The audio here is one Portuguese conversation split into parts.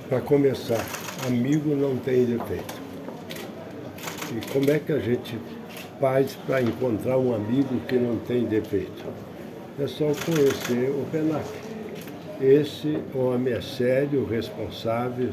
Para começar, amigo não tem defeito. E como é que a gente faz para encontrar um amigo que não tem defeito? É só conhecer o Penac. Esse homem é sério, responsável,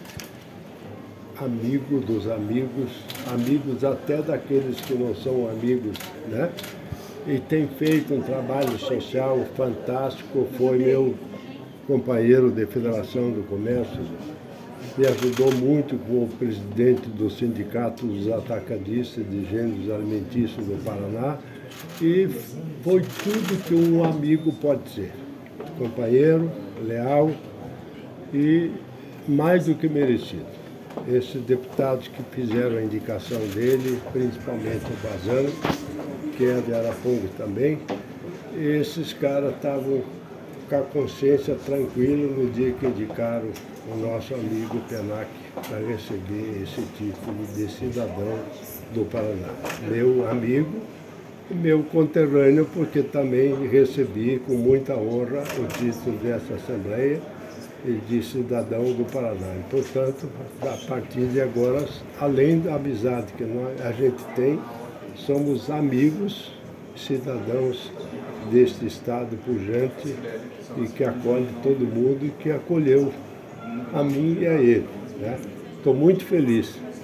amigo dos amigos, amigos até daqueles que não são amigos, né? E tem feito um trabalho social fantástico, foi meu companheiro de Federação do Comércio, me ajudou muito como presidente do Sindicato dos Atacadistas de Gêneros Alimentícios do Paraná e foi tudo que um amigo pode ser. Companheiro, leal e mais do que merecido. Esses deputados que fizeram a indicação dele, principalmente o Bazano, que é de Arapongas também, esses caras estavam com a consciência tranquila no dia que indicaram o nosso amigo Penac para receber esse título de cidadão do Paraná. Meu amigo e meu conterrâneo, porque também recebi com muita honra o título dessa Assembleia de cidadão do Paraná. E, portanto, a partir de agora, além da amizade que a gente tem, somos amigos, cidadãos deste estado pujante e que acolhe todo mundo e que acolheu a mim e a ele. Estou muito feliz